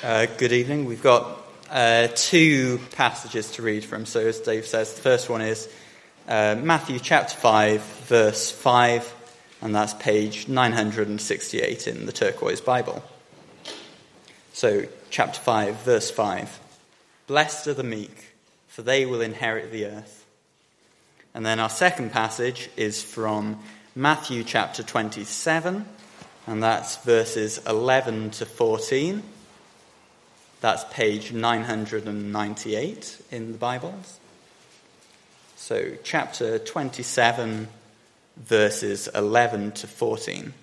Good evening. We've got two passages to read from. So as Dave says, the first one is Matthew chapter 5, verse 5, and that's page 968 in the Turquoise Bible. So chapter 5, verse 5. Blessed are the meek, for they will inherit the earth. And then our second passage is from Matthew chapter 27, and that's verses 11 to 14. That's page 998 in the Bibles. So chapter 27, verses 11 to 14.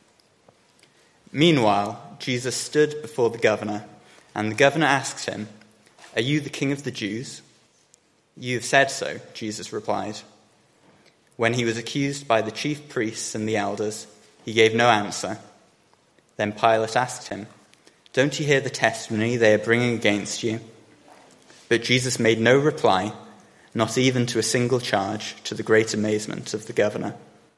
Meanwhile, Jesus stood before the governor, and the governor asked him, "Are you the king of the Jews?" "You have said so," Jesus replied. When he was accused by the chief priests and the elders, he gave no answer. Then Pilate asked him, "Don't you hear the testimony they are bringing against you?" But Jesus made no reply, not even to a single charge, to the great amazement of the governor.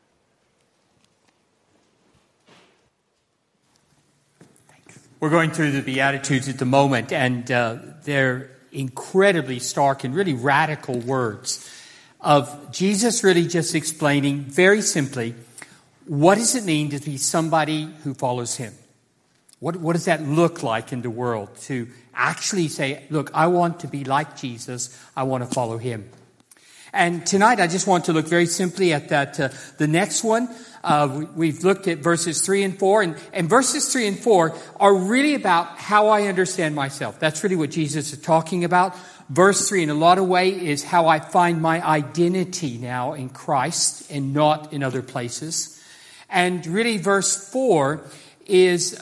We're going through the Beatitudes at the moment, and they're incredibly stark and really radical words of Jesus really just explaining very simply, what does it mean to be somebody who follows him? What does that look like in the world to actually say, look, I want to be like Jesus. I want to follow him. And tonight I just want to look very simply at that. The next one, we've looked at verses 3 and 4. And verses 3 and 4 are really about how I understand myself. That's really what Jesus is talking about. Verse 3 in a lot of ways is how I find my identity now in Christ and not in other places. And really verse 4 is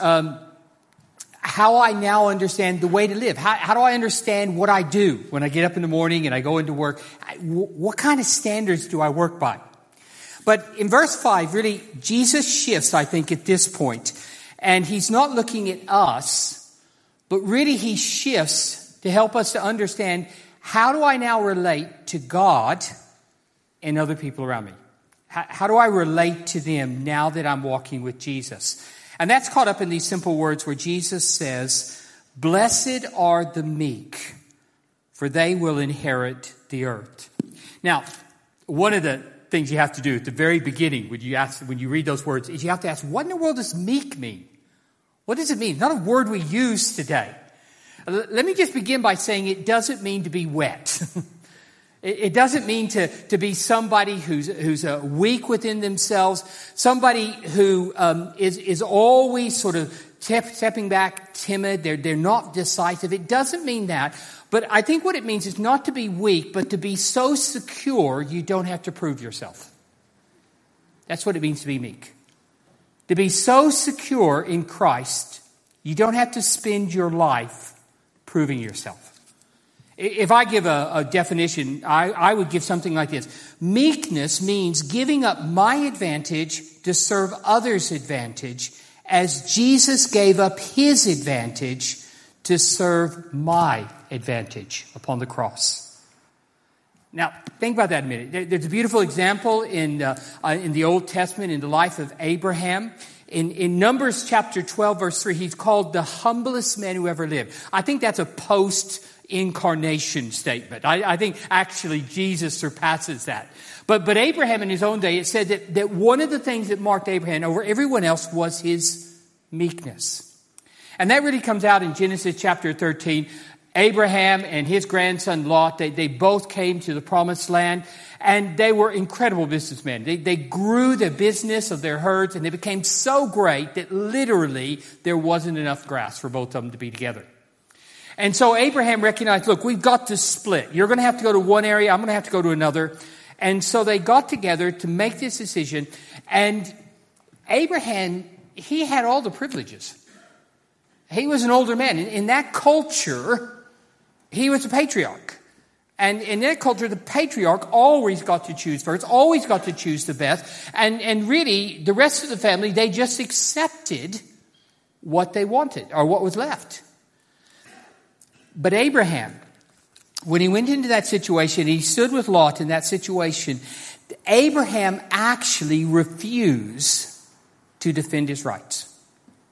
how I now understand the way to live. How do I understand what I do when I get up in the morning and I go into work? What kind of standards do I work by? But in verse 5, really, Jesus shifts, I think, at this point. And he's not looking at us, but really he shifts to help us to understand, how do I now relate to God and other people around me? How do I relate to them now that I'm walking with Jesus? And that's caught up in these simple words where Jesus says, "Blessed are the meek, for they will inherit the earth." Now, one of the things you have to do at the very beginning when you read those words is you have to ask, what in the world does meek mean? What does it mean? It's not a word we use today. Let me just begin by saying it doesn't mean to be wet. It doesn't mean to be somebody who's weak within themselves, somebody who is always sort of stepping back, timid. They're not decisive. It doesn't mean that. But I think what it means is not to be weak, but to be so secure you don't have to prove yourself. That's what it means to be meek. To be so secure in Christ, you don't have to spend your life proving yourself. If I give a definition, I would give something like this. Meekness means giving up my advantage to serve others' advantage, as Jesus gave up his advantage to serve my advantage upon the cross. Now, think about that a minute. There's a beautiful example in the Old Testament in the life of Abraham. In Numbers chapter 12, verse 3, he's called the humblest man who ever lived. I think that's a post-incarnation statement. I think actually Jesus surpasses that. But Abraham in his own day, it said that one of the things that marked Abraham over everyone else was his meekness. And that really comes out in Genesis chapter 13. Abraham and his grandson Lot, they both came to the promised land, and they were incredible businessmen. They grew the business of their herds, and they became so great that literally there wasn't enough grass for both of them to be together. And so Abraham recognized, look, we've got to split. You're going to have to go to one area, I'm going to have to go to another. And so they got together to make this decision, and Abraham, he had all the privileges. He was an older man. In that culture, he was a patriarch. And in that culture, the patriarch always got to choose first, always got to choose the best. And really, the rest of the family, they just accepted what they wanted or what was left. But Abraham, when he went into that situation, he stood with Lot in that situation, Abraham actually refused to defend his rights.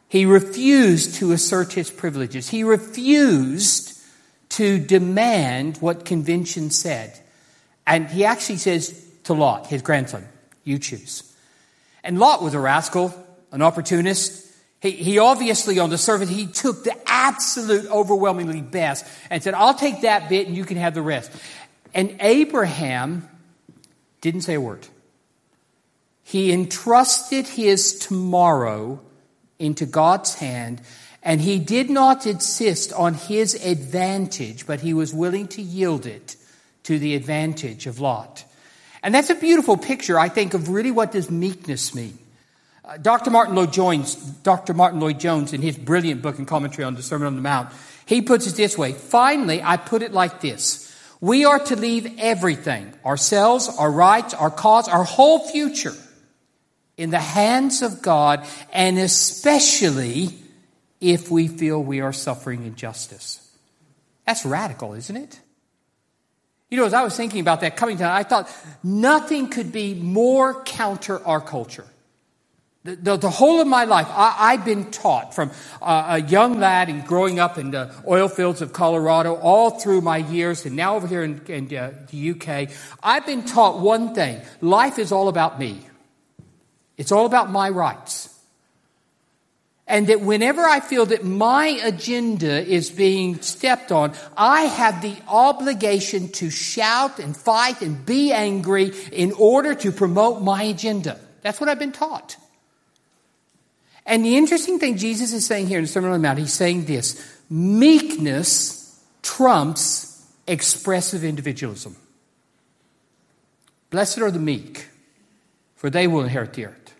He refused to assert his privileges. He refused to demand what convention said. And he actually says to Lot, his grandson, you choose. And Lot was a rascal, an opportunist. He obviously, on the surface, he took the absolute overwhelmingly best and said, I'll take that bit and you can have the rest. And Abraham didn't say a word. He entrusted his tomorrow into God's hand, and he did not insist on his advantage, but he was willing to yield it to the advantage of Lot. And that's a beautiful picture, I think, of really what does meekness mean. Dr. Martin Lloyd-Jones, in his brilliant book and commentary on the Sermon on the Mount, he puts it this way. Finally, I put it like this. We are to leave everything, ourselves, our rights, our cause, our whole future, in the hands of God, and especially if we feel we are suffering injustice. That's radical, isn't it? You know, as I was thinking about that coming down, I thought nothing could be more counter our culture. The whole of my life, I've been taught from a young lad and growing up in the oil fields of Colorado all through my years and now over here in the UK, I've been taught one thing. Life is all about me. It's all about my rights. And that whenever I feel that my agenda is being stepped on, I have the obligation to shout and fight and be angry in order to promote my agenda. That's what I've been taught. And the interesting thing Jesus is saying here in the Sermon on the Mount, he's saying this: meekness trumps expressive individualism. Blessed are the meek, for they will inherit the earth.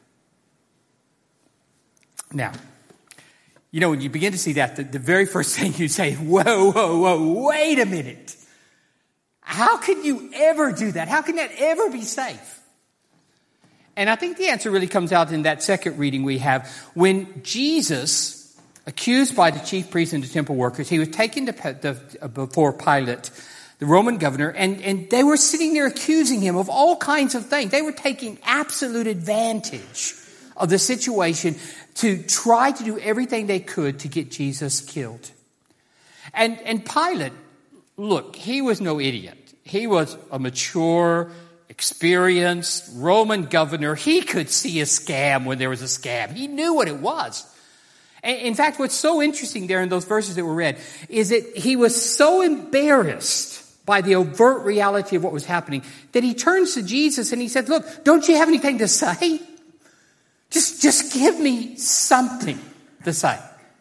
Now, you know, when you begin to see that, the very first thing you say, whoa, wait a minute. How can you ever do that? How can that ever be safe? And I think the answer really comes out in that second reading we have. When Jesus, accused by the chief priests and the temple workers, he was taken before Pilate, the Roman governor, and they were sitting there accusing him of all kinds of things. They were taking absolute advantage of the situation to try to do everything they could to get Jesus killed. And Pilate, look, he was no idiot. He was a mature, experienced Roman governor. He could see a scam when there was a scam. He knew what it was. In fact, what's so interesting there in those verses that were read is that he was so embarrassed by the overt reality of what was happening that he turns to Jesus and he said, look, don't you have anything to say? Just give me something to say.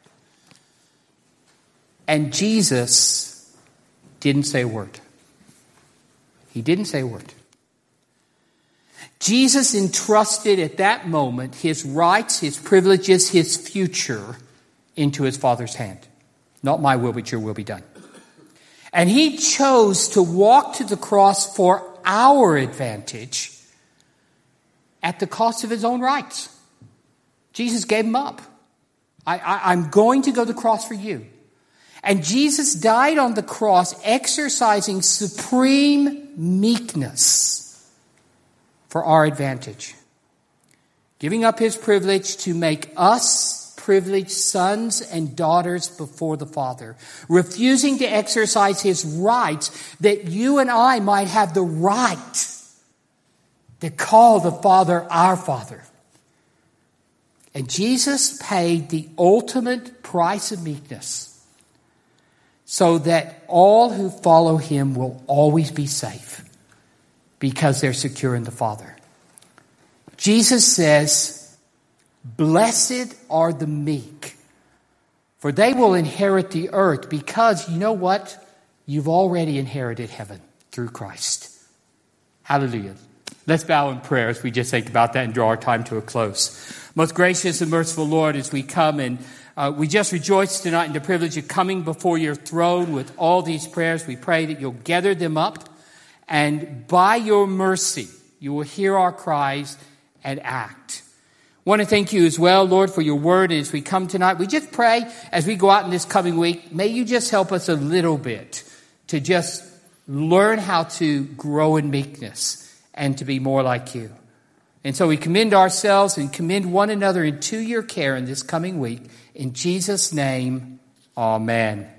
And Jesus didn't say a word. He didn't say a word. Jesus entrusted at that moment his rights, his privileges, his future into his Father's hand. Not my will, but your will be done. And he chose to walk to the cross for our advantage at the cost of his own rights. Jesus gave him up. I'm going to go to the cross for you. And Jesus died on the cross exercising supreme meekness for our advantage. Giving up his privilege to make us privileged sons and daughters before the Father. Refusing to exercise his rights that you and I might have the right to call the Father our Father. And Jesus paid the ultimate price of meekness so that all who follow him will always be safe because they're secure in the Father. Jesus says, blessed are the meek, for they will inherit the earth, because you know what? You've already inherited heaven through Christ. Hallelujah. Let's bow in prayer as we just think about that and draw our time to a close. Most gracious and merciful Lord, as we come and we just rejoice tonight in the privilege of coming before your throne with all these prayers. We pray that you'll gather them up, and by your mercy, you will hear our cries and act. I want to thank you as well, Lord, for your word. As we come tonight, we just pray as we go out in this coming week, may you just help us a little bit to just learn how to grow in meekness and to be more like you. And so we commend ourselves and commend one another into your care in this coming week. In Jesus' name, amen.